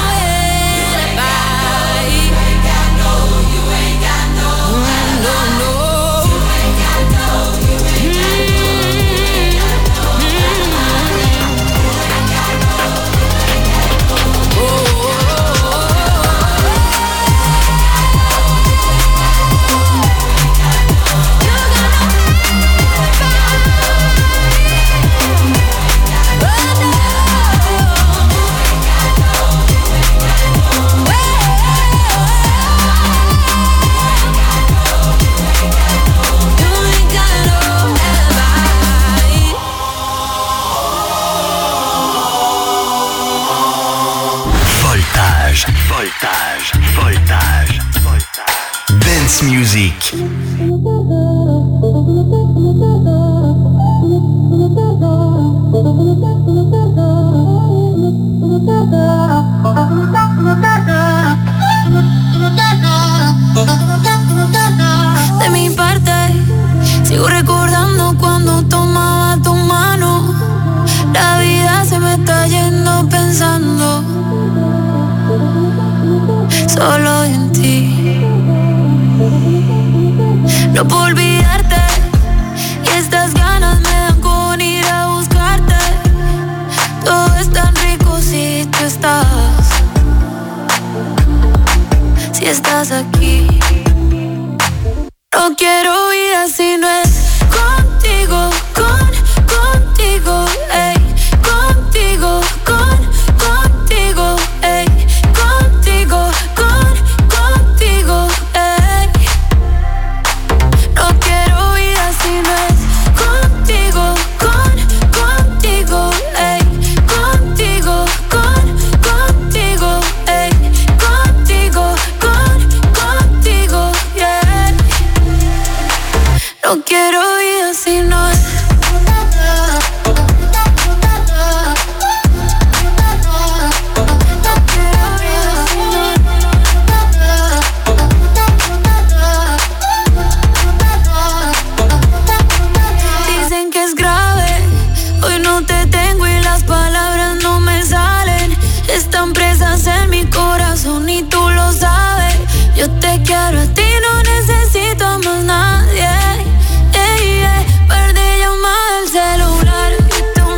alibi. You ain't got no, you ain't got no. No, no. You ain't got no, you ain't got no. You ain't got no. Oh, oh, Voltage, voltage, voltage, voltage. Dance Music. De mi parte, sigo recordando cuando tomaba tu mano. La vida se me está yendo pensando solo en ti. No puedo olvidarte y estas ganas me dan con ir a buscarte. Todo es tan rico si tú estás, si estás aquí. No quiero vida si no es contigo, con, contigo, ey, contigo, con, contigo, ey, contigo, con, contigo, ey. No quiero vida si no es contigo, con, contigo, ey, contigo, con, contigo, ey, contigo, con, contigo, yeah. No quiero vida si no es. Dicen que es grave, hoy no te tengo y las palabras no me salen. Están presas en mi corazón y tú lo sabes. Yo te quiero a ti, no necesito a más nadie. Ey, ey, perdí llamada al celular y tú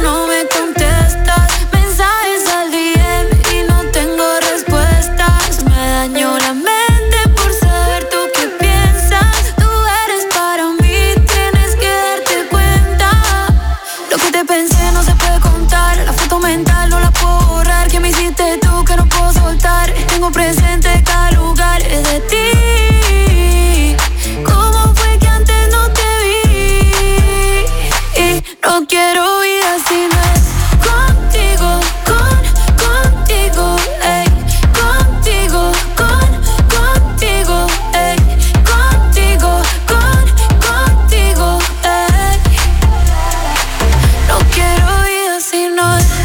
tengo presente cada lugar de ti. ¿Cómo fue que antes no te vi? Y no quiero vida si no es contigo, con, contigo, ey. Contigo, con, contigo, ey. Contigo, con, contigo, ey. No quiero vida si no es.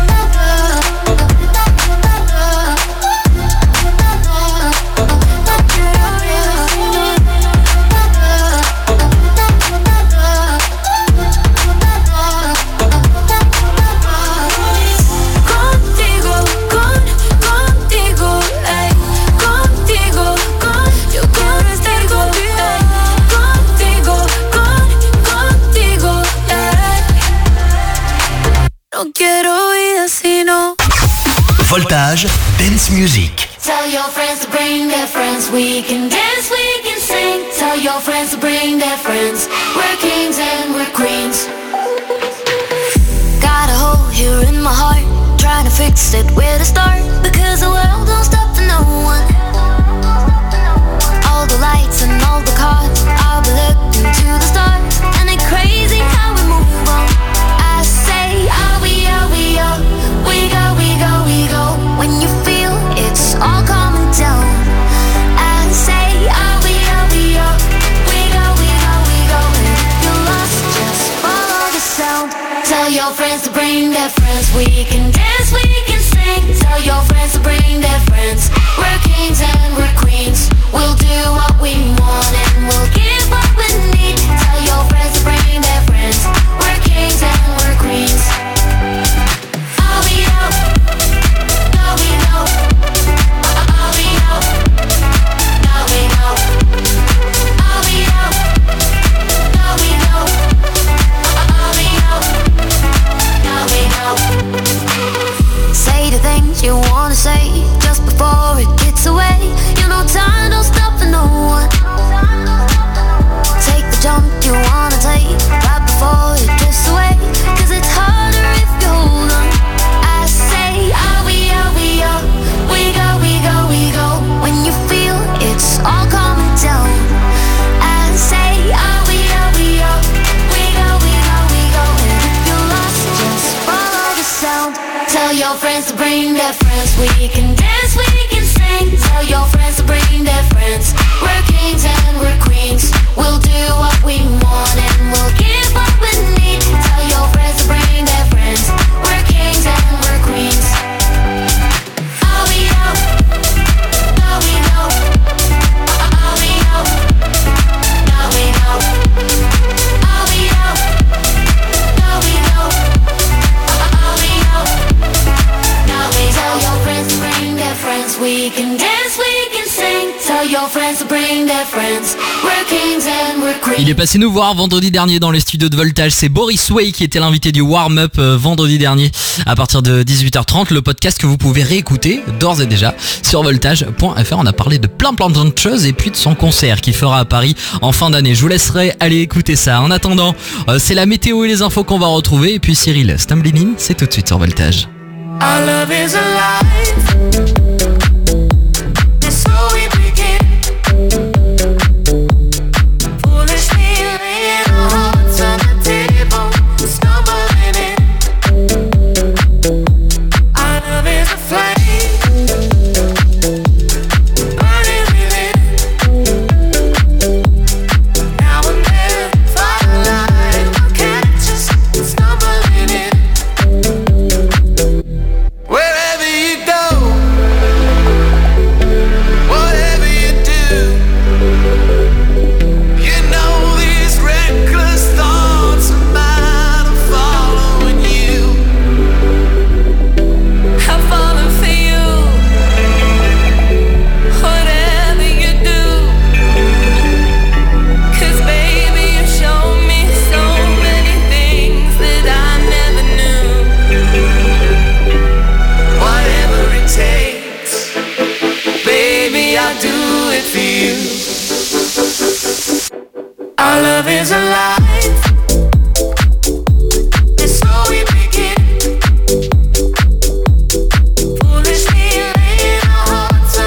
No quiero vida si no. Voltage Dance Music. Tell your friends to bring their friends. We can dance, we can sing. Tell your friends to bring their friends. We're kings and we're queens. Got a hole here in my heart. Trying to fix it, where to start? Because the world don't stop for no one. All the lights and all the cars. I'll be looking to the stars. And it's crazy how we move on. I say, oh, we, oh, we, oh. We go, we go, we go. When you feel it's all coming down. I say, oh, we, oh, we, oh. We go, we go, we go. And if you're lost, just follow the sound. Tell your friends to bring their friends. We can dance, we can sing. Tell your friends to bring their friends. We're kings and we're queens. We'll do what we want and we'll give what we need. Tell your friends to bring their friends. We're kings and we're queens. Oh, we know. No, we know. Oh, we know. No, we know. Oh, we know. No, we know. Oh, we know. No, we know. Say the things you wanna say just before it gets away. You know time don't stop for no one. Take the jump you wanna take right before it gets away. Cause it's harder if you hold on. I say, oh, we, oh, we, oh. We go, we go, we go. When you feel it's all coming down. I say, oh, we, oh, we, oh. We go, we go, we go. And if you're lost, just follow the sound. Tell your friends to bring their friends. We can dance, we can sing. Tell your friends to bring their friends. We're kings and we're queens. We'll do what we want and we'll give what we need. Tell your friends to bring their friends. We're kings and we're queens. Oh, we know. No, we know. Oh, we know. No, we know. Oh, we know. No, we know. Oh, we know. No, we tell your friends to bring their friends. We can dance, we can sing. Tell your friends to bring their friends. We're kings and we're queens. Il est passé nous voir vendredi dernier dans les studios de Voltage. C'est Boris Way qui était l'invité du warm-up euh, vendredi dernier à partir de dix-huit heures trente. Le podcast que vous pouvez réécouter d'ores et déjà sur voltage point f r. On a parlé de plein plein de choses et puis de son concert qu'il fera à Paris en fin d'année. Je vous laisserai aller écouter ça. En attendant, euh, c'est la météo et les infos qu'on va retrouver. Et puis Cyril Stamblinin, c'est tout de suite sur Voltage. Our love is alive. And so we begin. Foolishly laying our hearts on the table, stumbling in. Our love is a flame, burning within. Now and then, firelight will catch us, stumbling in. Wherever you go, whatever you do, you know these reckless thoughts of mine are following you. I'm falling for you, whatever you do. Cause baby, you show me so many things that I never knew. Whatever it takes, baby, I'll do it for you. Our love is alive. And so we begin. Foolishly laying our hearts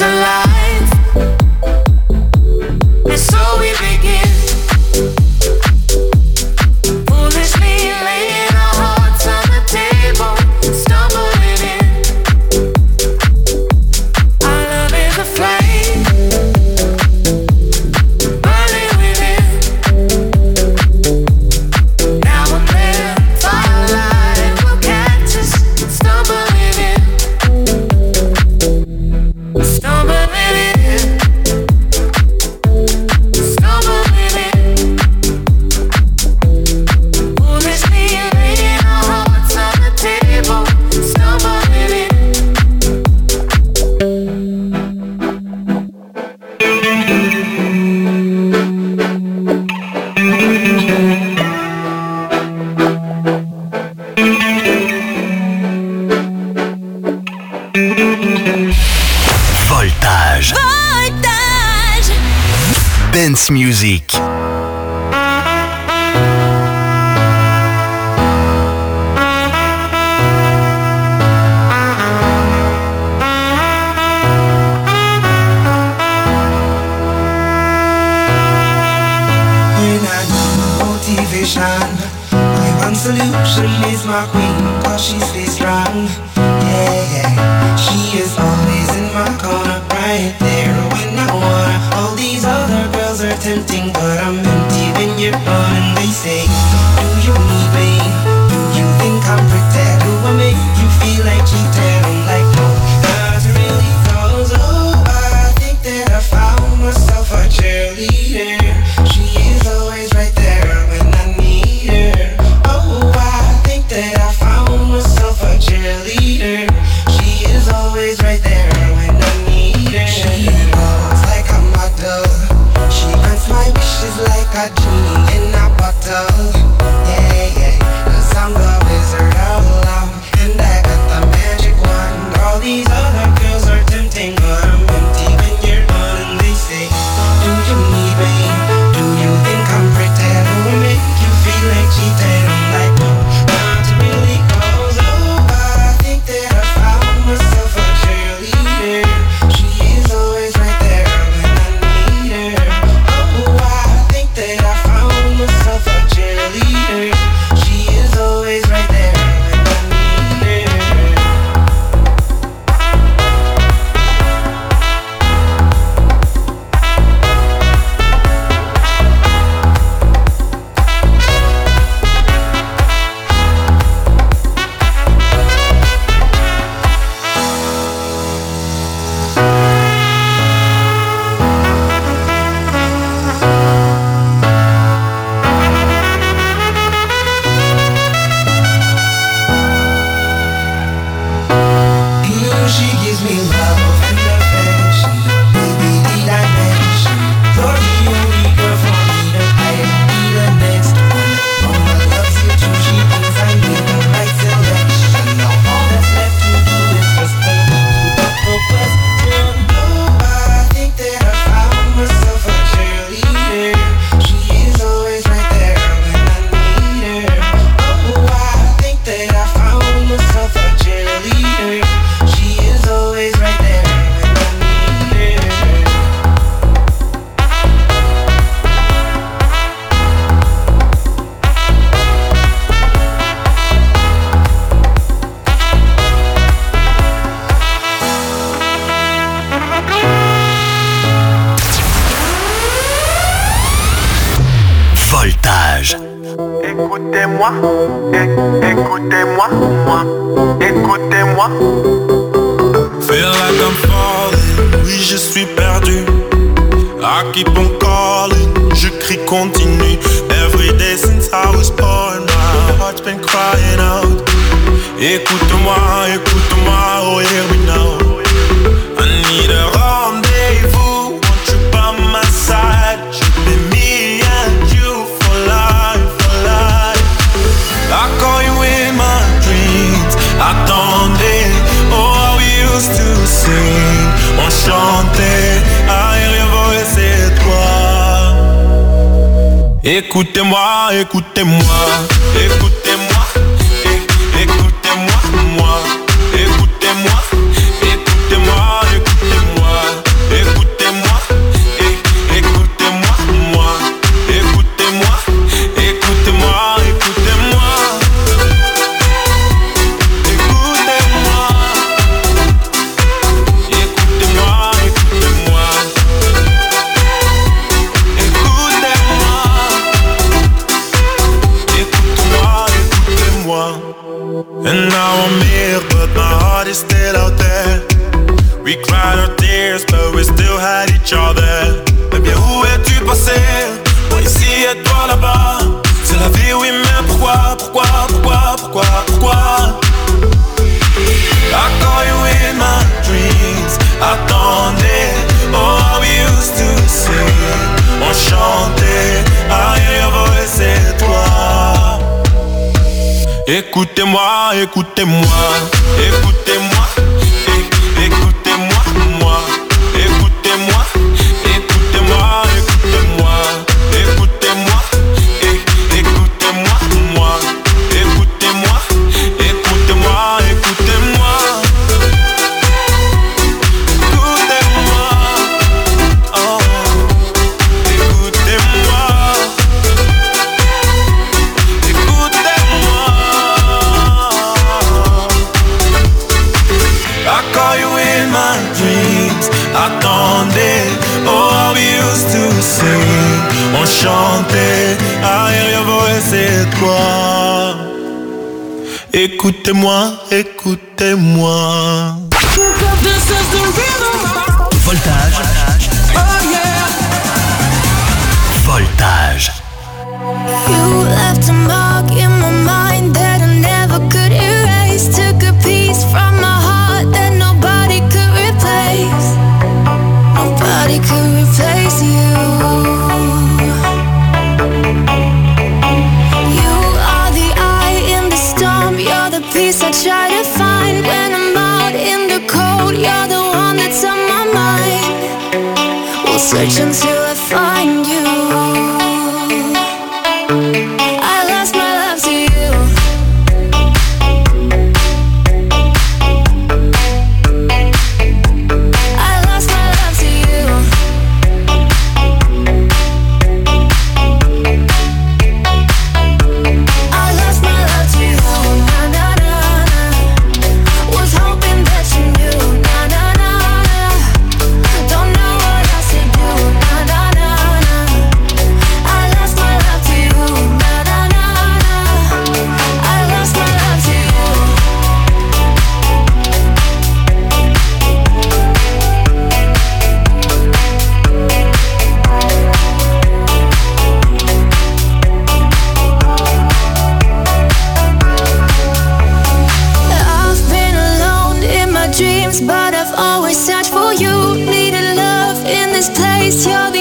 life. And so we begin, foolishly laying our hearts on the table, stumbling in. Our love is a flame, burning within. Now and then, firelight will catch us, stumbling in, stumbling in, stumbling in. Foolishly laying our hearts on the table, stumbling in. Voltage. Voltage. Dance music. When I need motivation, my one solution is my queen, cause she stays strong. Yeah, yeah, she is always in my corner, right there when I wanna. All these other girls are tempting, but I'm empty when you're gone. And they say, do you need me? Do you think I'm pretty? Do I make you feel like cheating? I'm like, no, not really, cause oh, I think that I found myself a cheerleader. She is always right there when I need her. Oh, I think that I found myself a cheerleader. She is always right there when I need her. She looks like a model. She grants my wishes like a genie in a bottle. Yeah, yeah, cause I'm the wizard all along, and I got the magic wand. All these other girls are tempting, but I'm empty when you're gone. And they say, do you need me? Do you think I'm pretty? Do I make you feel like cheating? I'm like, no, not really, cause oh, I think that I found myself a cheerleader. She is always right there when I need her. Oh, I think that I found myself a cheerleader. She is always right there when I need her. Mm, she gives me love and affection, baby, need I mention? You're the only girl for me to play, be the next one. Oh, I love you too, she thinks I made the right selection. Now all that's left to do is just think about the question. Oh, I think that I found myself a cheerleader. She is always right there when I need her. Oh, I think that I found myself a cheerleader. She is always right there when I need her. Voltage. Écoutez-moi, é- écoutez-moi, moi, écoutez-moi. Feel like I'm falling, oui je suis perdu. I keep on calling, je crie continue. Every day since I was born, my heart's been crying out. Écoute-moi, écoute-moi, oh hear me now. I need a rendezvous, want you by my side. Should be me and you for life, for life. I call you in my dreams, attendez. Oh, how we used to sing, on chantait. I hear your voice, c'est toi. Écoutez-moi, écoutez-moi, écoutez-moi, é- écoutez-moi, moi. Écoutez-moi, écoutez-moi, écoutez-moi. years, but we still had each other. Eh bien, où es-tu passé? Moi ici et toi là-bas. C'est la vie, oui, mais pourquoi, pourquoi, pourquoi, pourquoi, pourquoi? I call you in my dreams. Attendez, oh, we used to sing. On chantait, I hear your voice, c'est toi. Écoutez-moi, écoutez-moi, écoutez-moi, é- écoutez-moi, moi, écoutez-moi, écoutez-moi, écoutez-moi, écoutez-moi, é- écoutez-moi, moi, écoutez-moi, écoutez-moi, écoutez-moi, écoutez-moi, oh, écoutez-moi, écoutez-moi. I call you in my dreams. Attendez, oh, we used to sing. On chantait, I hear your voice, c'est toi. Écoutez-moi, écoutez-moi. Voltage. Voltage. You left a mark in my mind that I never could erase. Took a piece from my heart that nobody could replace. Nobody could replace you. You are the eye in the storm. You're the peace I try to find when I'm out in the cold. You're the one that's on my mind. We'll search until I find you. I lost my love to you. I lost my love to you. I lost my love to you. Na na na na. Was hoping that you knew. Na na na na. Don't know what else to do. Na na na na. I lost my love to you. Na na na na. I lost my love to you. I've been alone in my dreams, but I've always searched for you. Needed love in this place. You're the